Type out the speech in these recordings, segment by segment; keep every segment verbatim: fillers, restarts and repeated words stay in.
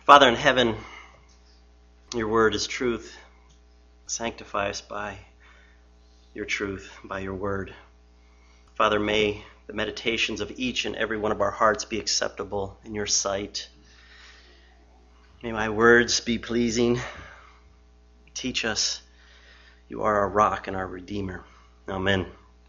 Father in heaven, your word is truth. Sanctify us by your truth, by your word. Father, may the meditations of each and every one of our hearts be acceptable in your sight. May my words be pleasing. Teach us. You are our rock and our redeemer. Amen.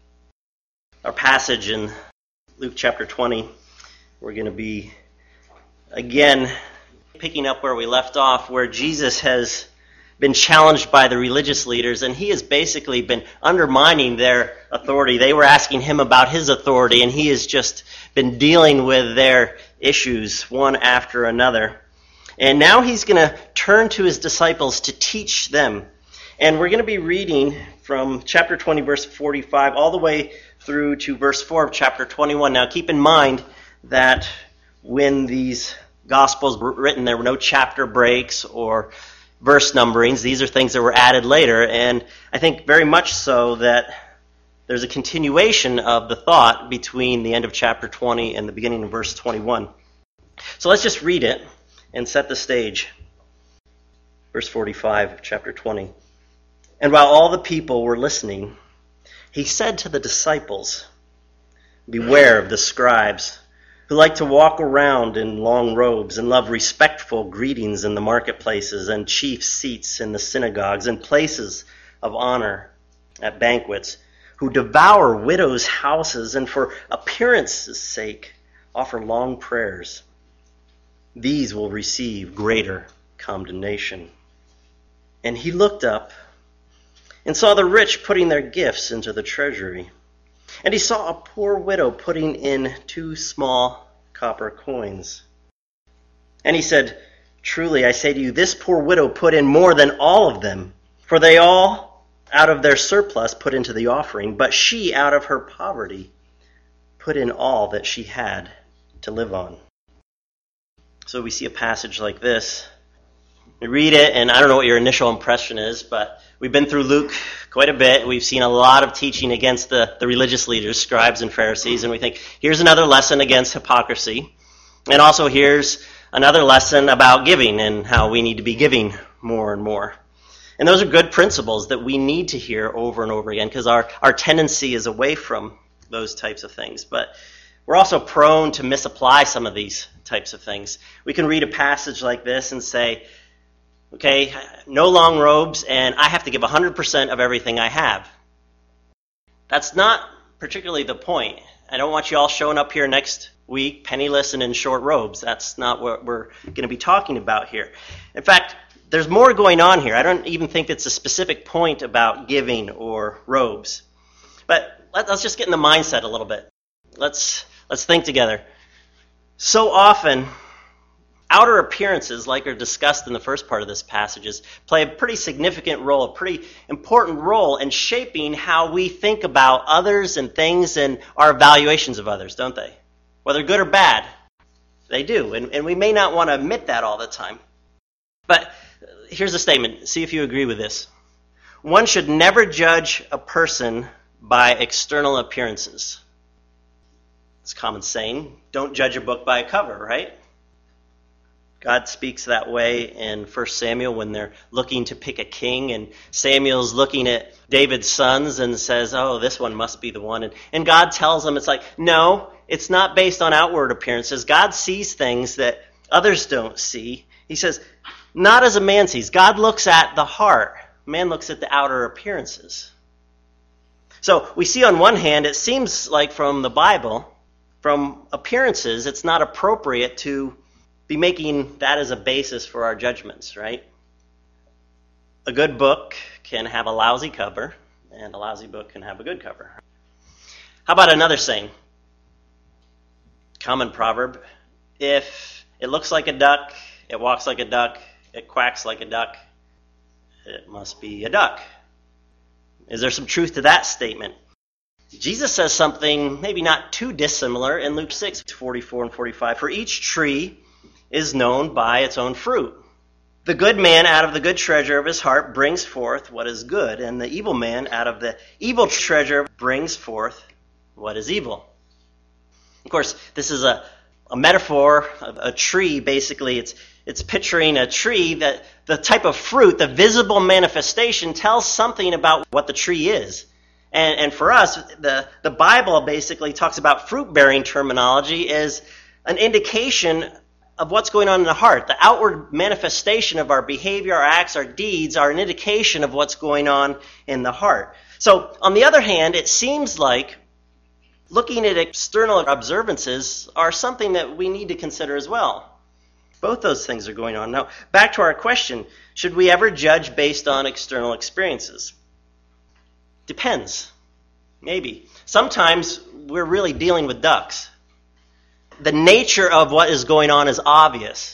Our passage in Luke chapter twenty, we're going to be again picking up where we left off, where Jesus has been challenged by the religious leaders, and he has basically been undermining their authority. They were asking him about his authority, and he has just been dealing with their issues one after another. And now he's going to turn to his disciples to teach them. And we're going to be reading from chapter twenty, verse forty-five, all the way through to verse four of chapter twenty-one. Now keep in mind that when these Gospels were written, there were no chapter breaks or verse numberings. These are things that were added later, and I think very much so that there's a continuation of the thought between the end of chapter twenty and the beginning of verse twenty-one. So let's just read it and set the stage. Verse forty-five of chapter twenty. And while all the people were listening, he said to the disciples, "Beware of the scribes, who like to walk around in long robes and love respectful greetings in the marketplaces and chief seats in the synagogues and places of honor at banquets, who devour widows' houses and for appearance's sake offer long prayers. These will receive greater condemnation." And he looked up and saw the rich putting their gifts into the treasury. And he saw a poor widow putting in two small copper coins. And he said, "Truly, I say to you, this poor widow put in more than all of them, for they all, out of their surplus, put into the offering, but she, out of her poverty, put in all that she had to live on." So we see a passage like this. We read it, and I don't know what your initial impression is, but we've been through Luke quite a bit. We've seen a lot of teaching against the, the religious leaders, scribes and Pharisees, and we think, here's another lesson against hypocrisy. And also here's another lesson about giving and how we need to be giving more and more. And those are good principles that we need to hear over and over again, because our, our tendency is away from those types of things. But we're also prone to misapply some of these types of things. We can read a passage like this and say, okay, no long robes, and I have to give one hundred percent of everything I have. That's not particularly the point. I don't want you all showing up here next week penniless and in short robes. That's not what we're going to be talking about here. In fact, there's more going on here. I don't even think it's a specific point about giving or robes. But let's just get in the mindset a little bit. Let's let's think together. So often, outer appearances, like are discussed in the first part of this passages, play a pretty significant role, a pretty important role in shaping how we think about others and things and our evaluations of others, don't they? Whether good or bad, they do. And, and we may not want to admit that all the time. But here's a statement. See if you agree with this. One should never judge a person by external appearances. It's a common saying. Don't judge a book by a cover, right? God speaks that way in First Samuel when they're looking to pick a king, and Samuel's looking at David's sons and says, oh, this one must be the one. And, and God tells him, it's like, no, it's not based on outward appearances. God sees things that others don't see. He says, not as a man sees. God looks at the heart. Man looks at the outer appearances. So we see on one hand, it seems like from the Bible, from appearances, it's not appropriate to be making that as a basis for our judgments, right? A good book can have a lousy cover, and a lousy book can have a good cover. How about another saying? Common proverb. If it looks like a duck, it walks like a duck, it quacks like a duck, it must be a duck. Is there some truth to that statement? Jesus says something maybe not too dissimilar in Luke six, forty-four and forty-five. For each tree is known by its own fruit. The good man out of the good treasure of his heart brings forth what is good, and the evil man out of the evil treasure brings forth what is evil. Of course, this is a, a metaphor of a tree. Basically, it's It's picturing a tree that the type of fruit, the visible manifestation, tells something about what the tree is. And, and for us, the, the Bible basically talks about fruit-bearing terminology as an indication of what's going on in the heart. The outward manifestation of our behavior, our acts, our deeds are an indication of what's going on in the heart. So, on the other hand, it seems like looking at external observances are something that we need to consider as well. Both those things are going on. Now, back to our question, should we ever judge based on external experiences? Depends. Maybe. Sometimes we're really dealing with ducks. The nature of what is going on is obvious.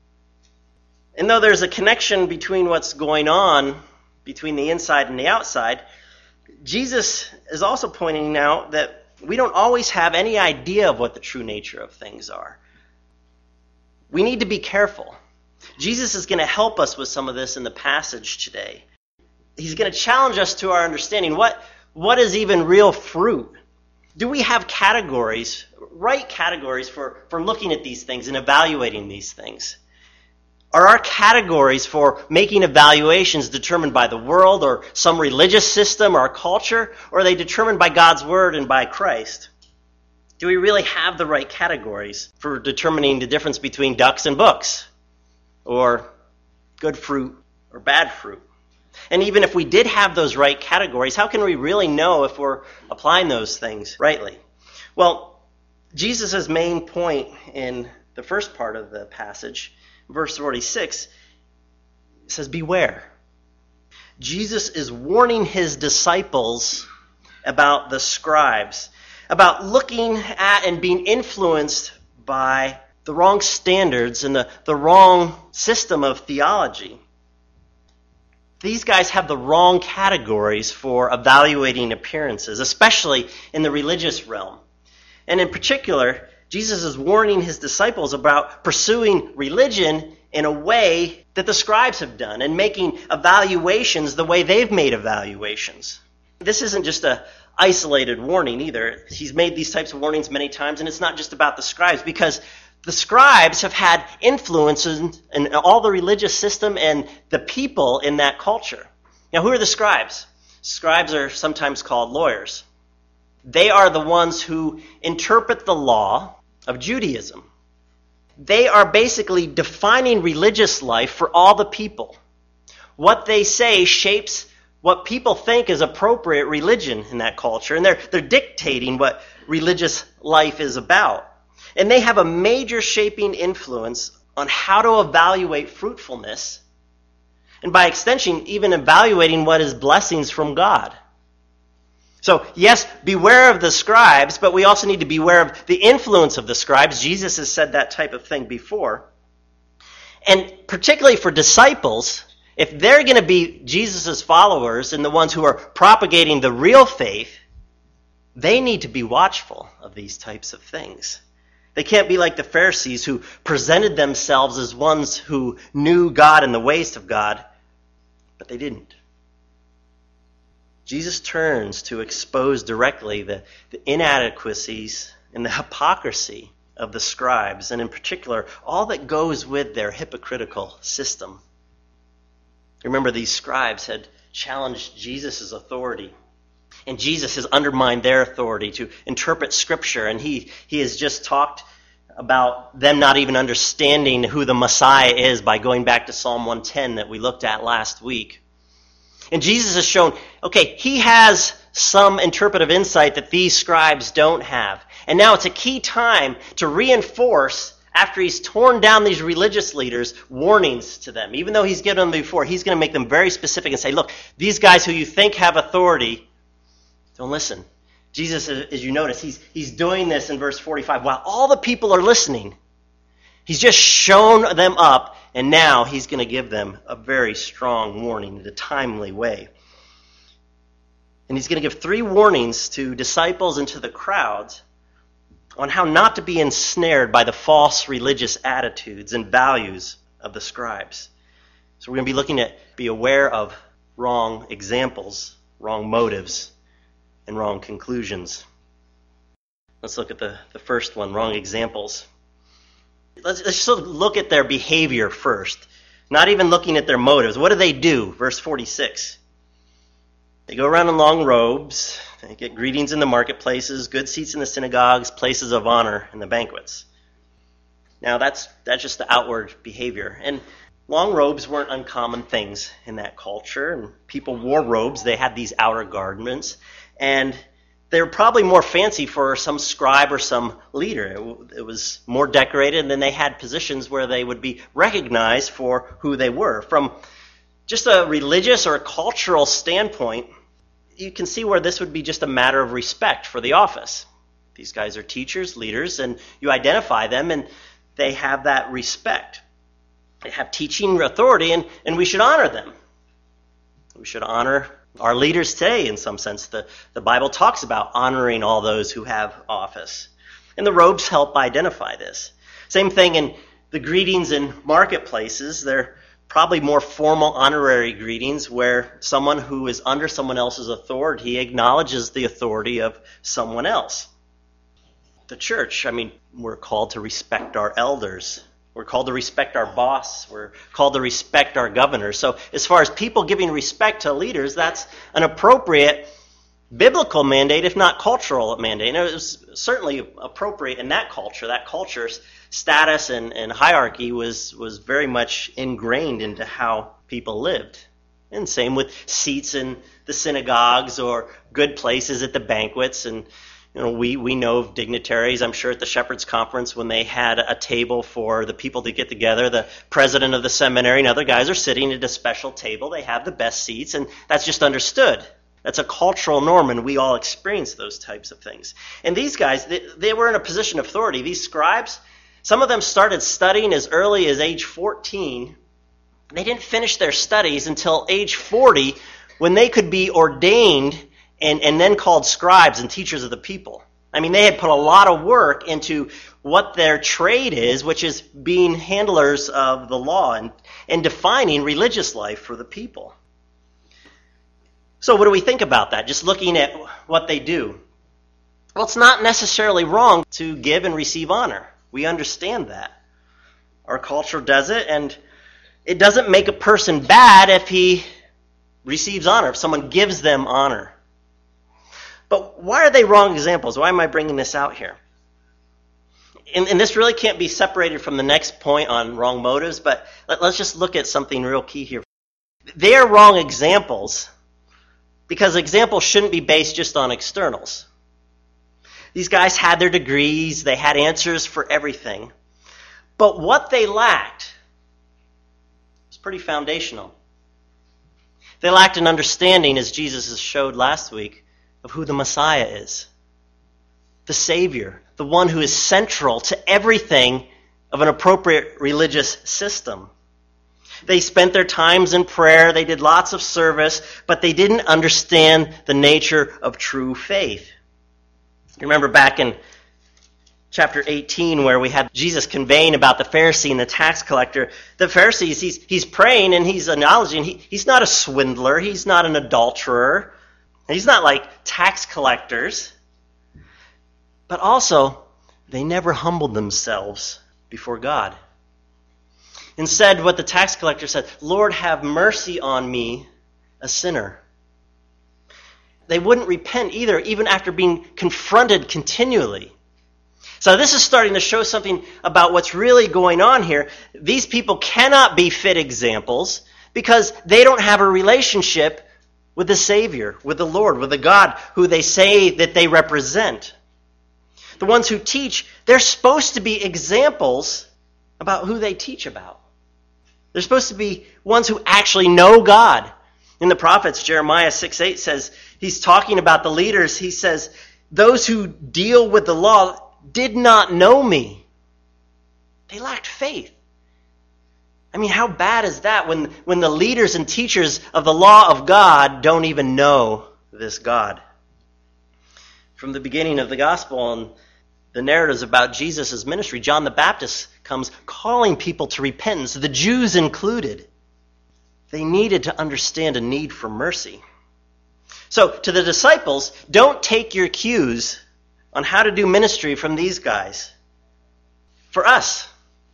And though there's a connection between what's going on between the inside and the outside, Jesus is also pointing out that we don't always have any idea of what the true nature of things are. We need to be careful. Jesus is going to help us with some of this in the passage today. He's going to challenge us to our understanding. What, what is even real fruit? Do we have categories, right categories for, for looking at these things and evaluating these things? Are our categories for making evaluations determined by the world or some religious system or culture, or are they determined by God's Word and by Christ? Do we really have the right categories for determining the difference between ducks and books, or good fruit or bad fruit? And even if we did have those right categories, how can we really know if we're applying those things rightly? Well, Jesus' main point in the first part of the passage, verse forty-six, says, beware. Jesus is warning his disciples about the scribes, about looking at and being influenced by the wrong standards and the, the wrong system of theology. These guys have the wrong categories for evaluating appearances, especially in the religious realm. And in particular, Jesus is warning his disciples about pursuing religion in a way that the scribes have done and making evaluations the way they've made evaluations. This isn't just an isolated warning either. He's made these types of warnings many times, and it's not just about the scribes, because the scribes have had influences in all the religious system and the people in that culture. Now, who are the scribes? Scribes are sometimes called lawyers. They are the ones who interpret the law of Judaism. They are basically defining religious life for all the people. What they say shapes what people think is appropriate religion in that culture, and they're, they're dictating what religious life is about. And they have a major shaping influence on how to evaluate fruitfulness, and by extension, even evaluating what is blessings from God. So, yes, beware of the scribes, but we also need to beware of the influence of the scribes. Jesus has said that type of thing before. And particularly for disciples, if they're going to be Jesus' followers and the ones who are propagating the real faith, they need to be watchful of these types of things. They can't be like the Pharisees who presented themselves as ones who knew God and the ways of God, but they didn't. Jesus turns to expose directly the, the inadequacies and the hypocrisy of the scribes, and in particular, all that goes with their hypocritical system. Remember, these scribes had challenged Jesus' authority, and Jesus has undermined their authority to interpret Scripture, and he, he has just talked about them not even understanding who the Messiah is by going back to Psalm one ten that we looked at last week. And Jesus has shown, okay, he has some interpretive insight that these scribes don't have. And now it's a key time to reinforce, after he's torn down these religious leaders, warnings to them. Even though he's given them before, he's going to make them very specific and say, look, these guys who you think have authority, don't listen. Jesus, as you notice, he's, he's doing this in verse forty-five. While all the people are listening, he's just shown them up, and now he's going to give them a very strong warning in a timely way. And he's going to give three warnings to disciples and to the crowds on how not to be ensnared by the false religious attitudes and values of the scribes. So we're going to be looking at, be aware of wrong examples, wrong motives, and wrong conclusions. Let's look at the, the first one, wrong examples. Let's, let's just look at their behavior first, not even looking at their motives. What do they do? Verse forty-six. They go around in long robes. They get greetings in the marketplaces, good seats in the synagogues, places of honor in the banquets. Now, that's that's just the outward behavior. And long robes weren't uncommon things in that culture. And people wore robes. They had these outer garments. And they were probably more fancy for some scribe or some leader. It, it was more decorated, and then they had positions where they would be recognized for who they were. From just a religious or a cultural standpoint, you can see where this would be just a matter of respect for the office. These guys are teachers, leaders, and you identify them, and they have that respect. They have teaching authority, and, and we should honor them. We should honor our leaders today, in some sense. The, the Bible talks about honoring all those who have office. And the robes help identify this. Same thing in the greetings in marketplaces. They're probably more formal honorary greetings where someone who is under someone else's authority acknowledges the authority of someone else. The church, I mean, we're called to respect our elders. We're called to respect our boss. We're called to respect our governor. So as far as people giving respect to leaders, that's an appropriate biblical mandate, if not cultural mandate. And it was certainly appropriate in that culture. That culture's status and, and hierarchy was, was very much ingrained into how people lived. And same with seats in the synagogues or good places at the banquets. And you know, we, we know of dignitaries, I'm sure at the Shepherd's Conference, when they had a table for the people to get together, the president of the seminary and other guys are sitting at a special table. They have the best seats, and that's just understood. That's a cultural norm, and we all experience those types of things. And these guys, they, they were in a position of authority. These scribes, some of them started studying as early as age fourteen. They didn't finish their studies until age forty, when they could be ordained and, and then called scribes and teachers of the people. I mean, they had put a lot of work into what their trade is, which is being handlers of the law and, and defining religious life for the people. So what do we think about that? Just looking at what they do. Well, it's not necessarily wrong to give and receive honor. We understand that. Our culture does it, and it doesn't make a person bad if he receives honor, if someone gives them honor. But why are they wrong examples? Why am I bringing this out here? And, and this really can't be separated from the next point on wrong motives, but let, let's just look at something real key here. They are wrong examples because examples shouldn't be based just on externals. These guys had their degrees, they had answers for everything. But what they lacked was pretty foundational. They lacked an understanding, as Jesus has showed last week, of who the Messiah is. The Savior, the one who is central to everything of an appropriate religious system. They spent their times in prayer, they did lots of service, but they didn't understand the nature of true faith. You remember back in chapter eighteen where we had Jesus conveying about the Pharisee and the tax collector. The Pharisees, he's, he's praying and he's acknowledging he, he's not a swindler, he's not an adulterer, he's not like tax collectors. But also, they never humbled themselves before God. Instead, what the tax collector said, Lord, have mercy on me, a sinner. They wouldn't repent either, even after being confronted continually. So this is starting to show something about what's really going on here. These people cannot be fit examples because they don't have a relationship with the Savior, with the Lord, with the God who they say that they represent. The ones who teach, they're supposed to be examples about who they teach about. They're supposed to be ones who actually know God. In the prophets, Jeremiah six eight says, he's talking about the leaders. He says, those who deal with the law did not know me. They lacked faith. I mean, how bad is that when, when the leaders and teachers of the law of God don't even know this God? From the beginning of the gospel and the narratives about Jesus' ministry, John the Baptist comes calling people to repentance, the Jews included. They needed to understand a need for mercy. So, to the disciples, don't take your cues on how to do ministry from these guys. For us,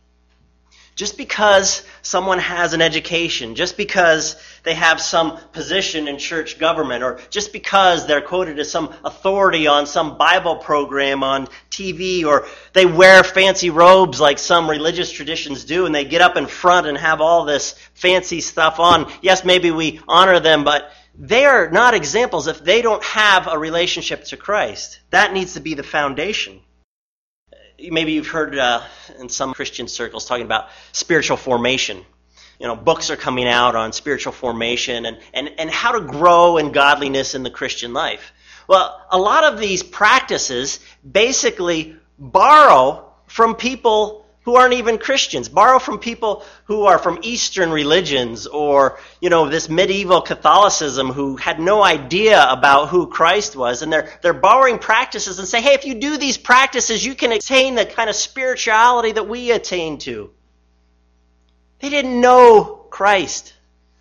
Just because someone has an education, just because they have some position in church government, or just because they're quoted as some authority on some Bible program on T V, or they wear fancy robes like some religious traditions do, and they get up in front and have all this fancy stuff on. Yes, maybe we honor them, but they are not examples if they don't have a relationship to Christ. That needs to be the foundation. Maybe you've heard uh, in some Christian circles talking about spiritual formation. You know, books are coming out on spiritual formation and, and, and how to grow in godliness in the Christian life. Well, a lot of these practices basically borrow from people who aren't even Christians, borrow from people who are from Eastern religions or, you know, this medieval Catholicism who had no idea about who Christ was. And they're, they're borrowing practices and say, hey, if you do these practices, you can attain the kind of spirituality that we attain to. They didn't know Christ.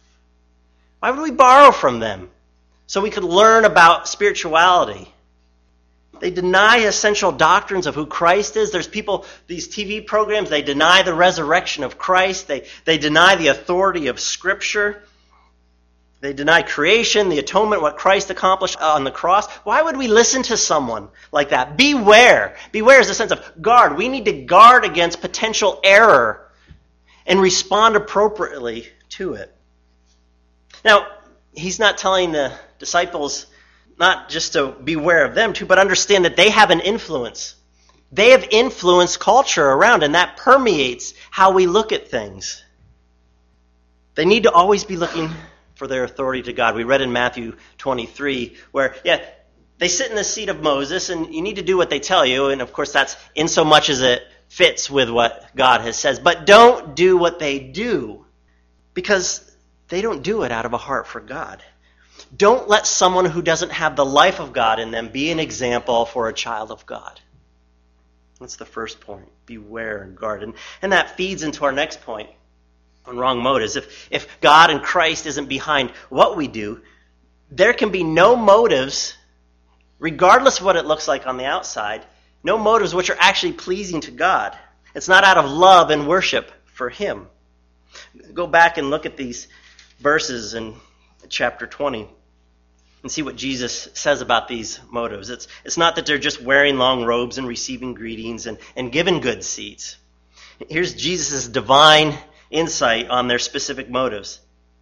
Why would we borrow from them? So we could learn about spirituality. They deny essential doctrines of who Christ is. There's people, these T V programs, they deny the resurrection of Christ. They, they deny the authority of Scripture. They deny creation, the atonement, what Christ accomplished on the cross. Why would we listen to someone like that? Beware. Beware is a sense of guard. We need to guard against potential error and respond appropriately to it. Now, he's not telling the disciples not just to beware of them too, but understand that they have an influence. They have influenced culture around, and that permeates how we look at things. They need to always be looking for their authority to God. We read in Matthew twenty-three where, yeah, they sit in the seat of Moses, and you need to do what they tell you, and of course that's in so much as it fits with what God has said. But don't do what they do, because they don't do it out of a heart for God. Don't let someone who doesn't have the life of God in them be an example for a child of God. That's the first point. Beware and guard. And, and that feeds into our next point on wrong motives. If, if God and Christ isn't behind what we do, there can be no motives, regardless of what it looks like on the outside, no motives which are actually pleasing to God. It's not out of love and worship for Him. Go back and look at these verses in chapter twenty and see what Jesus says about these motives. It's, it's not that they're just wearing long robes and receiving greetings and, and given good seats. Here's Jesus' divine insight on their specific motives.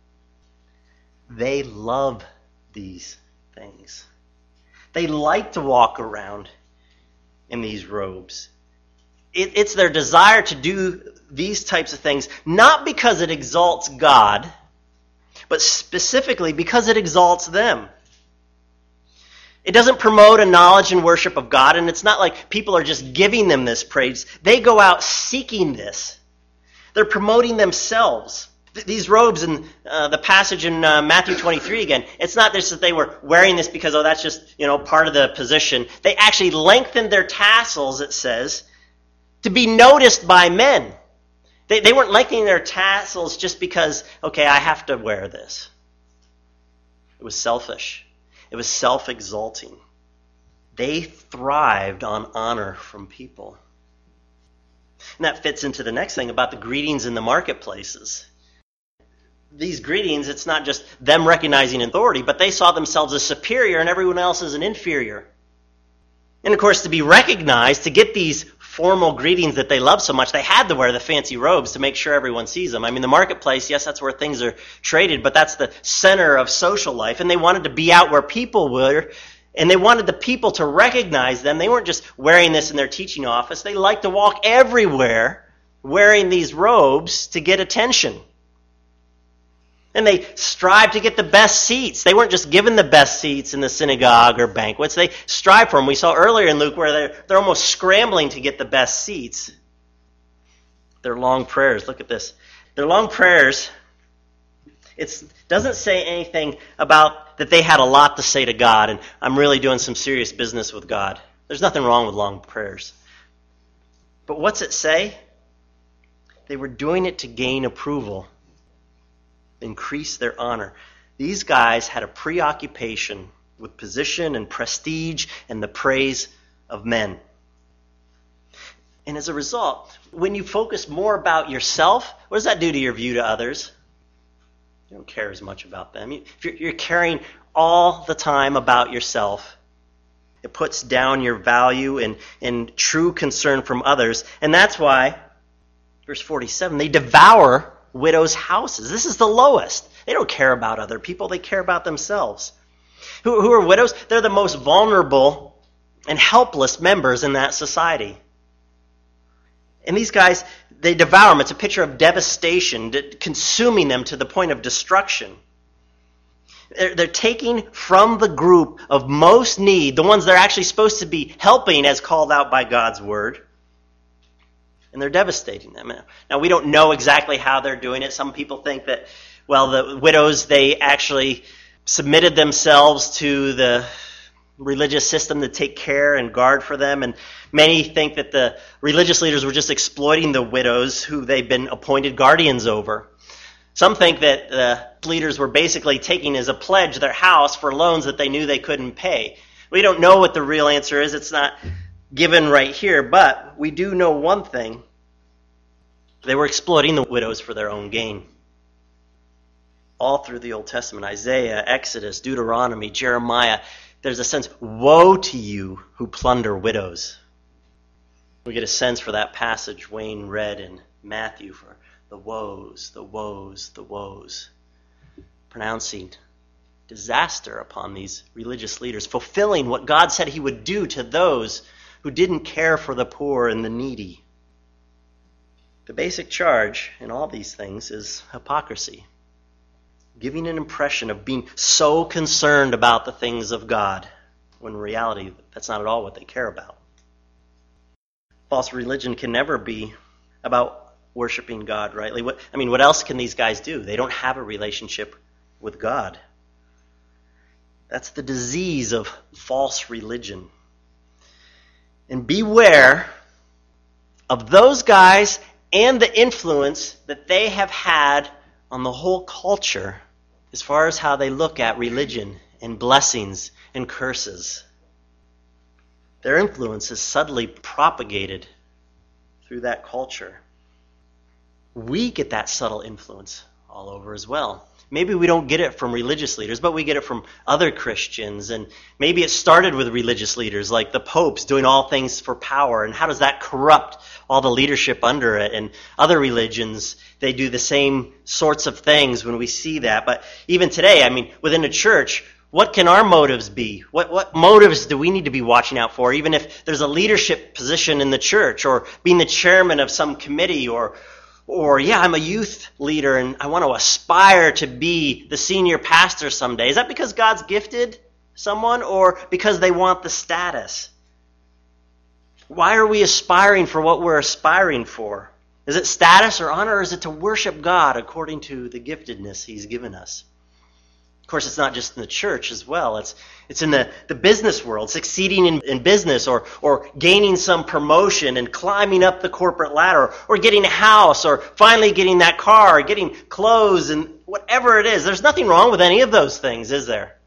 They love these things. They like to walk around in these robes. It, it's their desire to do these types of things, not because it exalts God, but specifically because it exalts them. It doesn't promote a knowledge and worship of God, and it's not like people are just giving them this praise. They go out seeking this. They're promoting themselves. Th- these robes in uh, the passage in uh, Matthew twenty-three again, it's not just that they were wearing this because, oh, that's just, you know, part of the position. They actually lengthened their tassels, it says, to be noticed by men. They, they weren't lengthening their tassels just because, okay, I have to wear this. It was selfish. It was self-exalting. They thrived on honor from people. And that fits into the next thing about the greetings in the marketplaces. These greetings, it's not just them recognizing authority, but they saw themselves as superior and everyone else as an inferior. And of course, to be recognized, to get these formal greetings that they love so much, they had to wear the fancy robes to make sure everyone sees them. I mean, the marketplace, yes, that's where things are traded, but that's the center of social life. And they wanted to be out where people were, and they wanted the people to recognize them. They weren't just wearing this in their teaching office. They liked to walk everywhere wearing these robes to get attention. And they strive to get the best seats. They weren't just given the best seats in the synagogue or banquets. They strive for them. We saw earlier in Luke where they're, they're almost scrambling to get the best seats. Their long prayers. Look at this. Their long prayers, it doesn't say anything about that they had a lot to say to God and I'm really doing some serious business with God. There's nothing wrong with long prayers. But what's it say? They were doing it to gain approval. Increase their honor. These guys had a preoccupation with position and prestige and the praise of men. And as a result, when you focus more about yourself, what does that do to your view to others? You don't care as much about them. If you're, you're caring all the time about yourself, it puts down your value and, and true concern from others. And that's why, verse forty-seven, they devour widows' houses. This is the lowest. They don't care about other people. They care about themselves. Who, who are widows? They're the most vulnerable and helpless members in that society. And these guys, they devour them. It's a picture of devastation, consuming them to the point of destruction. They're, they're taking from the group of most need, the ones they're actually supposed to be helping as called out by God's word, and they're devastating them. Now, we don't know exactly how they're doing it. Some people think that, well, the widows, they actually submitted themselves to the religious system to take care and guard for them, and many think that the religious leaders were just exploiting the widows who they've been appointed guardians over. Some think that the leaders were basically taking as a pledge their house for loans that they knew they couldn't pay. We don't know what the real answer is. It's not given right here, but we do know one thing. They were exploiting the widows for their own gain. All through the Old Testament, Isaiah, Exodus, Deuteronomy, Jeremiah, there's a sense, woe to you who plunder widows. We get a sense for that passage Wayne read in Matthew for the woes, the woes, the woes, pronouncing disaster upon these religious leaders, fulfilling what God said he would do to those who didn't care for the poor and the needy. The basic charge in all these things is hypocrisy. Giving an impression of being so concerned about the things of God, when in reality, that's not at all what they care about. False religion can never be about worshiping God rightly. What, I mean, what else can these guys do? They don't have a relationship with God. That's the disease of false religion. And beware of those guys and the influence that they have had on the whole culture as far as how they look at religion and blessings and curses. Their influence is subtly propagated through that culture. We get that subtle influence all over as well. Maybe we don't get it from religious leaders, but we get it from other Christians. And maybe it started with religious leaders like the popes doing all things for power. And how does that corrupt all the leadership under it? And other religions, they do the same sorts of things when we see that. But even today, I mean, within a church, what can our motives be? What what motives do we need to be watching out for? Even if there's a leadership position in the church, or being the chairman of some committee, or Or, yeah, I'm a youth leader and I want to aspire to be the senior pastor someday. Is that because God's gifted someone, or because they want the status? Why are we aspiring for what we're aspiring for? Is it status or honor, or is it to worship God according to the giftedness he's given us? Of course, it's not just in the church as well. It's it's in the, the business world, succeeding in, in business, or or gaining some promotion and climbing up the corporate ladder, or getting a house, or finally getting that car, or getting clothes, and whatever it is. There's nothing wrong with any of those things, is there?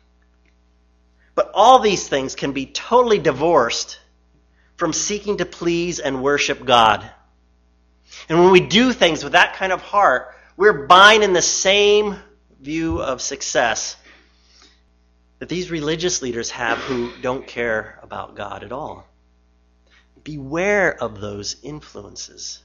But all these things can be totally divorced from seeking to please and worship God. And when we do things with that kind of heart, we're buying in the same view of success that these religious leaders have who don't care about God at all. Beware of those influences.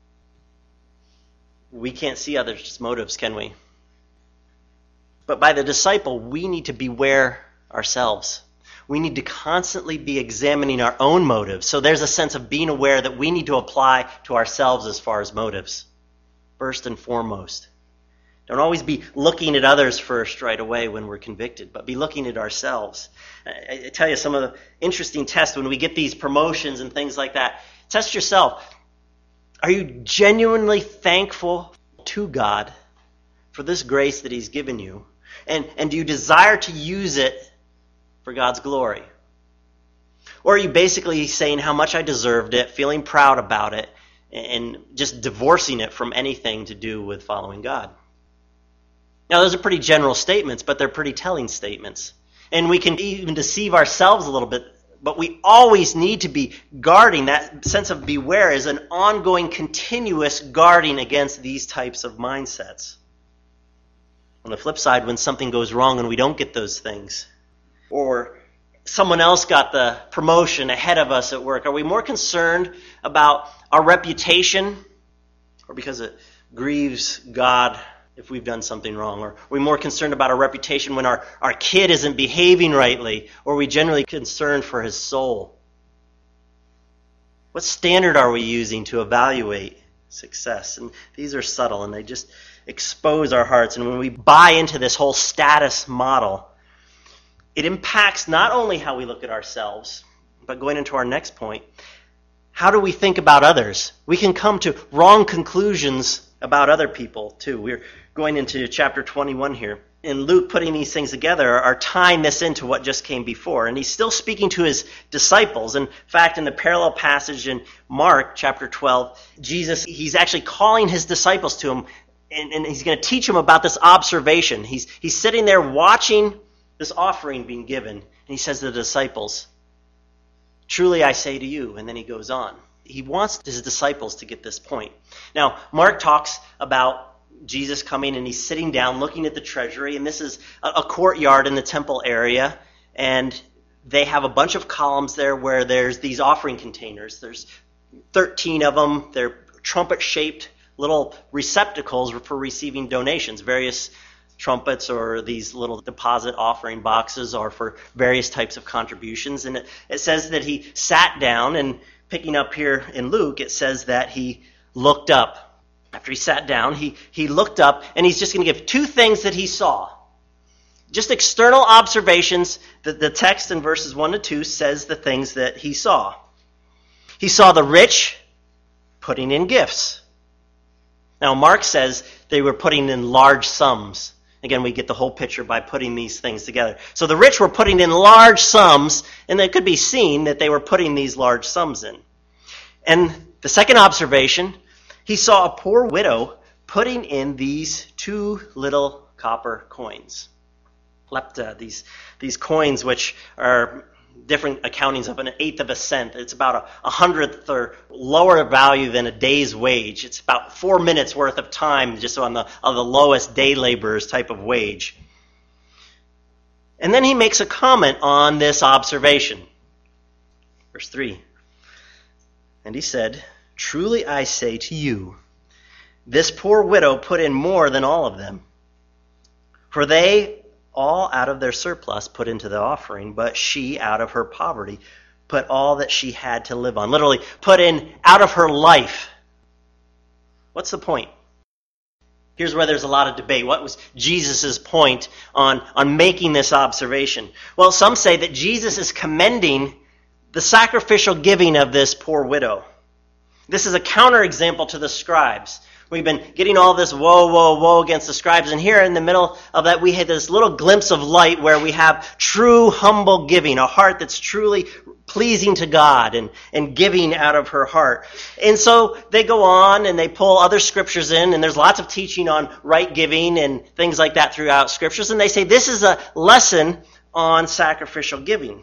We can't see others' motives, can we? But by the disciple, we need to beware ourselves. We need to constantly be examining our own motives. So there's a sense of being aware that we need to apply to ourselves as far as motives, first and foremost. Don't always be looking at others first right away when we're convicted, but be looking at ourselves. I, I tell you, some of the interesting tests when we get these promotions and things like that. Test yourself. Are you genuinely thankful to God for this grace that he's given you? And, and do you desire to use it for God's glory? Or are you basically saying how much I deserved it, feeling proud about it, and just divorcing it from anything to do with following God? Now, those are pretty general statements, but they're pretty telling statements. And we can even deceive ourselves a little bit But we always need to be guarding. That sense of beware is an ongoing, continuous guarding against these types of mindsets. On the flip side, when something goes wrong and we don't get those things, or someone else got the promotion ahead of us at work, are we more concerned about our reputation, or because it grieves God if we've done something wrong? Or are we more concerned about our reputation when our, our kid isn't behaving rightly? Or are we generally concerned for his soul? What standard are we using to evaluate success? And these are subtle, and they just expose our hearts. And when we buy into this whole status model, it impacts not only how we look at ourselves, but going into our next point, how do we think about others? We can come to wrong conclusions about other people too. We're going into chapter twenty-one here. And Luke, putting these things together, are tying this into what just came before. And he's still speaking to his disciples. In fact, in the parallel passage in Mark chapter twelve, Jesus, he's actually calling his disciples to him, and, and he's going to teach them about this observation. He's, he's sitting there watching this offering being given, and he says to the disciples, "Truly I say to you," and then he goes on. He wants his disciples to get this point. Now, Mark talks about Jesus coming, and he's sitting down looking at the treasury, and this is a, a courtyard in the temple area, and they have a bunch of columns there where there's these offering containers. There's thirteen of them. They're trumpet-shaped little receptacles for receiving donations. Various trumpets or these little deposit offering boxes are for various types of contributions. And it, it says that he sat down, and picking up here in Luke, it says that he looked up. After he sat down, he, he looked up, and he's just going to give two things that he saw. Just external observations. The, the text in verses one to two says the things that he saw. He saw the rich putting in gifts. Now, Mark says they were putting in large sums. Again, we get the whole picture by putting these things together. So the rich were putting in large sums, and it could be seen that they were putting these large sums in. And the second observation, he saw a poor widow putting in these two little copper coins. Lepta, these, these coins which are different accountings of an eighth of a cent. It's about a, a hundredth or lower value than a day's wage. It's about four minutes worth of time just on the, on the lowest day laborer's type of wage. And then he makes a comment on this observation. Verse three. And he said, "Truly I say to you, this poor widow put in more than all of them. For they all out of their surplus put into the offering, but she out of her poverty put all that she had to live on." Literally, put in out of her life. What's the point? Here's where there's a lot of debate. What was Jesus' point on, on making this observation? Well, some say that Jesus is commending the sacrificial giving of this poor widow. This is a counterexample to the scribes. We've been getting all this woe, woe, woe against the scribes. And here in the middle of that, we had this little glimpse of light where we have true, humble giving, a heart that's truly pleasing to God and, and giving out of her heart. And so they go on and they pull other scriptures in, and there's lots of teaching on right giving and things like that throughout scriptures. And they say this is a lesson on sacrificial giving.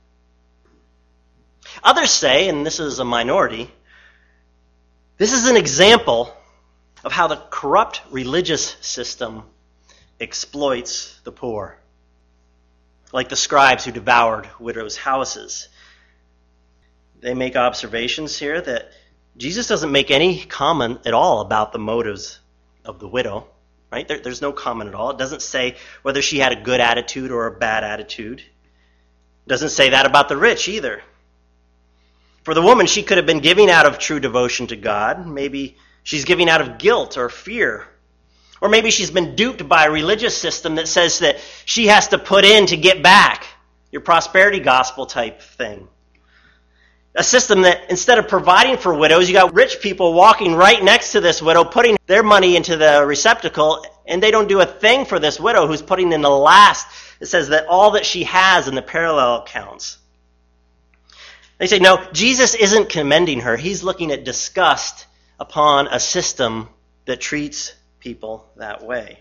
Others say, and this is a minority, this is an example of how the corrupt religious system exploits the poor, like the scribes who devoured widows' houses. They make observations here that Jesus doesn't make any comment at all about the motives of the widow, right? There, there's no comment at all. It doesn't say whether she had a good attitude or a bad attitude. It doesn't say that about the rich either. For the woman, she could have been giving out of true devotion to God. Maybe she's giving out of guilt or fear. Or maybe she's been duped by a religious system that says that she has to put in to get back. Your prosperity gospel type thing. A system that instead of providing for widows, you got rich people walking right next to this widow, putting their money into the receptacle, and they don't do a thing for this widow who's putting in the last. It says that all that she has in the parallel accounts. They say, no, Jesus isn't commending her. He's looking at disgust upon a system that treats people that way.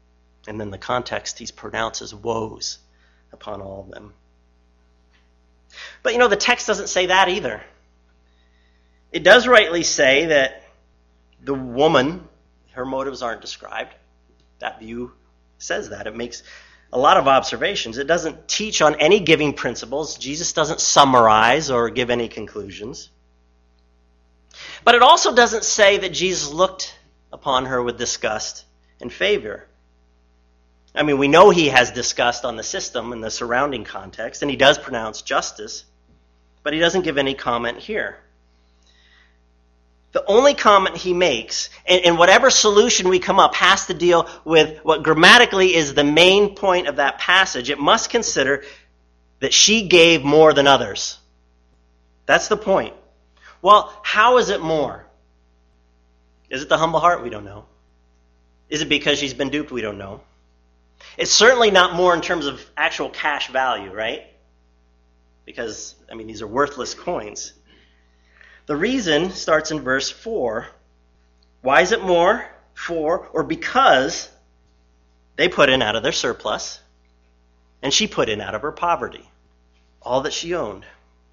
And then the context, he pronounces woes upon all of them. But you know, the text doesn't say that either. It does rightly say that the woman, her motives aren't described. That view says that. It makes a lot of observations. It doesn't teach on any giving principles. Jesus doesn't summarize or give any conclusions. But it also doesn't say that Jesus looked upon her with disgust and favor. I mean, we know he has disgust on the system and the surrounding context, and he does pronounce justice, but he doesn't give any comment here. The only comment he makes, and, and whatever solution we come up, has to deal with what grammatically is the main point of that passage. It must consider that she gave more than others. That's the point. Well, how is it more? Is it the humble heart? We don't know. Is it because she's been duped? We don't know. It's certainly not more in terms of actual cash value, right? Because, I mean, these are worthless coins. The reason starts in verse four. Why is it more? For, or because they put in out of their surplus, and she put in out of her poverty, all that she owned.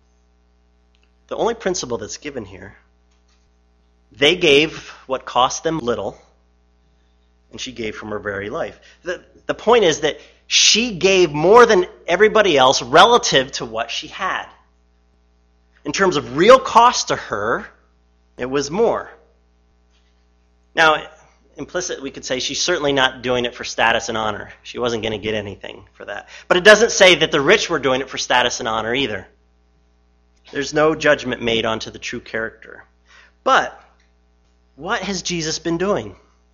The only principle that's given here, they gave what cost them little, and she gave from her very life. The, the point is that she gave more than everybody else relative to what she had. In terms of real cost to her, it was more. Now, implicit, we could say she's certainly not doing it for status and honor. She wasn't going to get anything for that. But it doesn't say that the rich were doing it for status and honor either. There's no judgment made onto the true character. But what has Jesus been doing?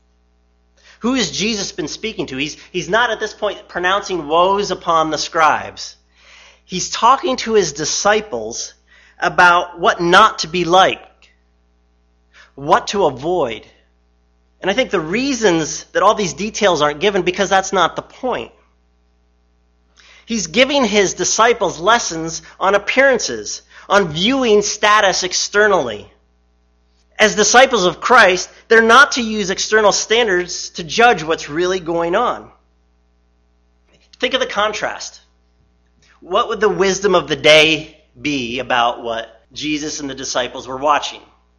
Who has Jesus been speaking to? He's, he's not at this point pronouncing woes upon the scribes. He's talking to his disciples about what not to be like, what to avoid. And I think the reasons that all these details aren't given, because that's not the point. He's giving his disciples lessons on appearances, on viewing status externally. As disciples of Christ, they're not to use external standards to judge what's really going on. Think of the contrast. What would the wisdom of the day be about what Jesus and the disciples were watching?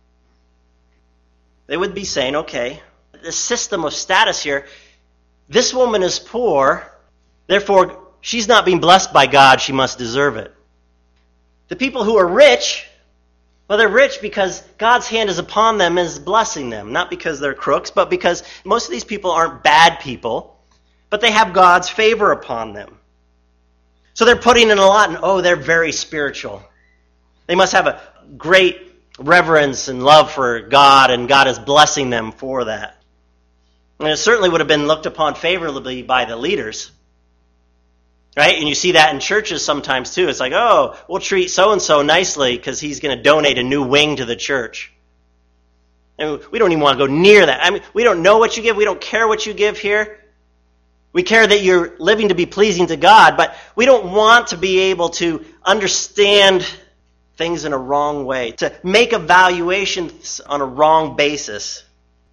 They would be saying, okay, the system of status here, this woman is poor, therefore she's not being blessed by God, she must deserve it. The people who are rich, well, they're rich because God's hand is upon them and is blessing them. Not because they're crooks, but because most of these people aren't bad people, but they have God's favor upon them. So they're putting in a lot, and oh, they're very spiritual. They must have a great reverence and love for God, and God is blessing them for that. And it certainly would have been looked upon favorably by the leaders. Right? And you see that in churches sometimes too. It's like, oh, we'll treat so-and-so nicely because he's going to donate a new wing to the church. And we don't even want to go near that. I mean, we don't know what you give. We don't care what you give here. We care that you're living to be pleasing to God, but we don't want to be able to understand things in a wrong way, to make evaluations on a wrong basis.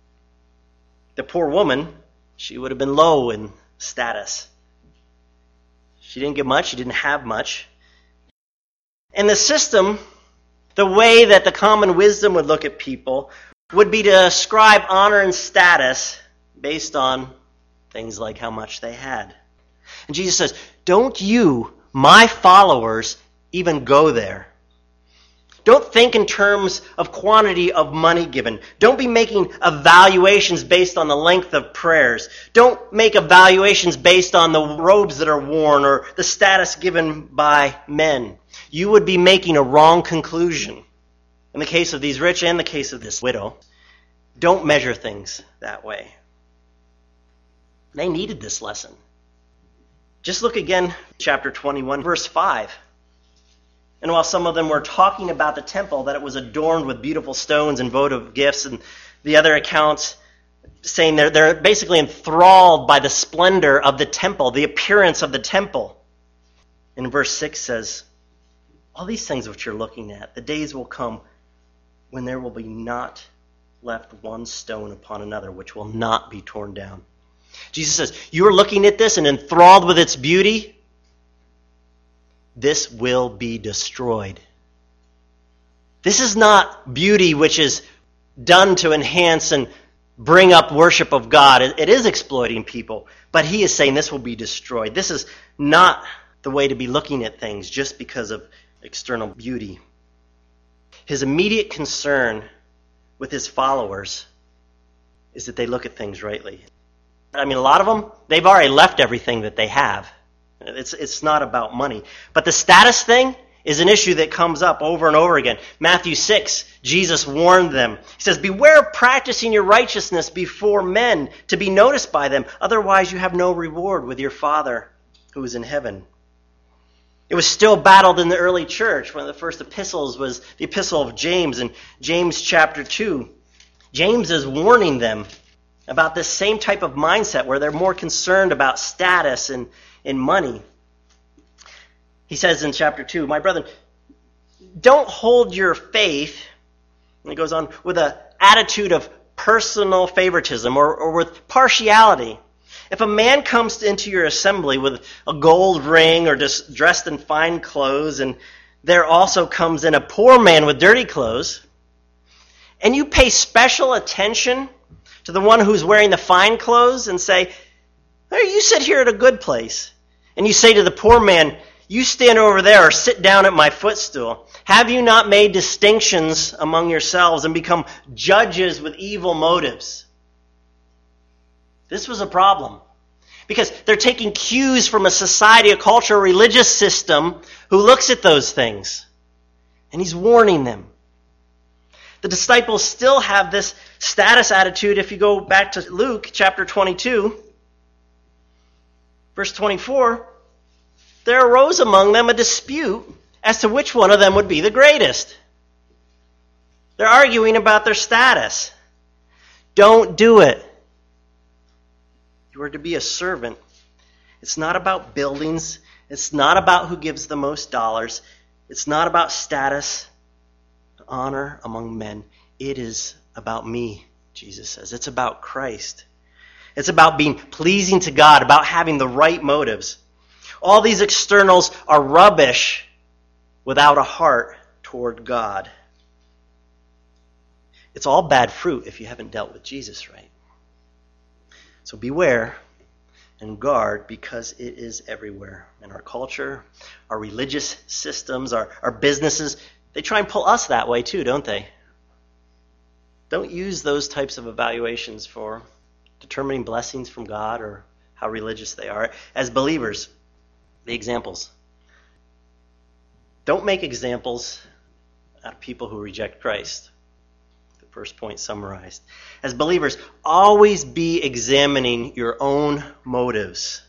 The poor woman, she would have been low in status. She didn't get much. She didn't have much. And the system, the way that the common wisdom would look at people, would be to ascribe honor and status based on things like how much they had. And Jesus says, don't you, my followers, even go there. Don't think in terms of quantity of money given. Don't be making evaluations based on the length of prayers. Don't make evaluations based on the robes that are worn or the status given by men. You would be making a wrong conclusion. In the case of these rich and the case of this widow, don't measure things that way. They needed this lesson. Just look again, chapter twenty-one, verse five. And while some of them were talking about the temple, that it was adorned with beautiful stones and votive gifts, and the other accounts saying they're, they're basically enthralled by the splendor of the temple, the appearance of the temple. And verse six says, all these things which you're looking at, the days will come when there will be not left one stone upon another, which will not be torn down. Jesus says, you're looking at this and enthralled with its beauty. this will be destroyed. This is not beauty which is done to enhance and bring up worship of God. It is exploiting people, but he is saying this will be destroyed. This is not the way to be looking at things just because of external beauty. His immediate concern with his followers is that they look at things rightly. I mean, a lot of them, they've already left everything that they have. It's, it's not about money. But the status thing is an issue that comes up over and over again. Matthew six, Jesus warned them. He says, beware of practicing your righteousness before men to be noticed by them. Otherwise, you have no reward with your Father who is in heaven. It was still battled in the early church. One of the first epistles was the epistle of James. In James chapter two, James is warning them about this same type of mindset where they're more concerned about status and, and money. He says in chapter two, my brethren, don't hold your faith, and he goes on, with an attitude of personal favoritism or, or with partiality. If a man comes into your assembly with a gold ring or just dressed in fine clothes, and there also comes in a poor man with dirty clothes, and you pay special attention to the one who's wearing the fine clothes and say, hey, you sit here at a good place. And you say to the poor man, you stand over there or sit down at my footstool. Have you not made distinctions among yourselves and become judges with evil motives? This was a problem. Because they're taking cues from a society, a culture, a religious system who looks at those things. And he's warning them. The disciples still have this status attitude. If you go back to Luke chapter twenty-two, verse twenty-four, there arose among them a dispute as to which one of them would be the greatest. They're arguing about their status. Don't do it. You are to be a servant. It's not about buildings. It's not about who gives the most dollars. It's not about status, honor among men. It is about me, Jesus says. It's about Christ. It's about being pleasing to God, about having the right motives. All these externals are rubbish without a heart toward God. It's all bad fruit if you haven't dealt with Jesus right. So beware and guard, because it is everywhere. In our culture, our religious systems, our, our businesses, they try and pull us that way too, don't they? Don't use those types of evaluations for determining blessings from God or how religious they are. As believers, the examples. Don't make examples out of people who reject Christ. The first point summarized. As believers, always be examining your own motives.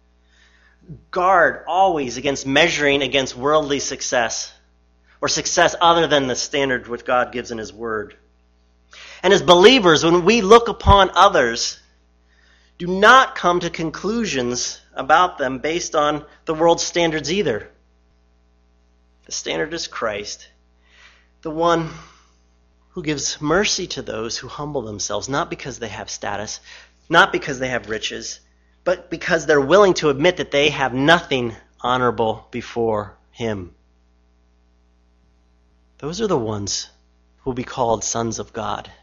Guard always against measuring against worldly success or success other than the standard which God gives in His Word. And as believers, when we look upon others, do not come to conclusions about them based on the world's standards either. The standard is Christ, the one who gives mercy to those who humble themselves, not because they have status, not because they have riches, but because they're willing to admit that they have nothing honorable before Him. Those are the ones who will be called sons of God.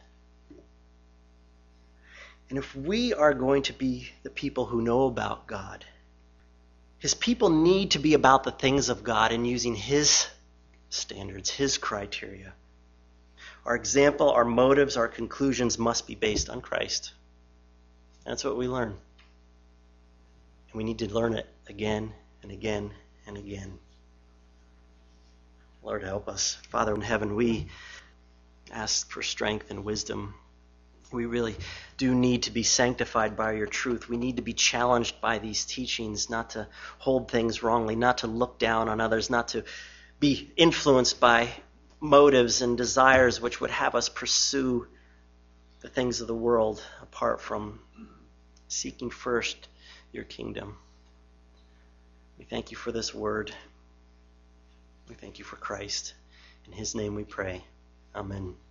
And if we are going to be the people who know about God, His people need to be about the things of God and using His standards, His criteria. Our example, our motives, our conclusions must be based on Christ. That's what we learn. And we need to learn it again and again and again. Lord, help us. Father in heaven, we ask for strength and wisdom. We really do need to be sanctified by your truth. We need to be challenged by these teachings, not to hold things wrongly, not to look down on others, not to be influenced by motives and desires which would have us pursue the things of the world apart from seeking first your kingdom. We thank you for this word. We thank you for Christ. In His name we pray. Amen.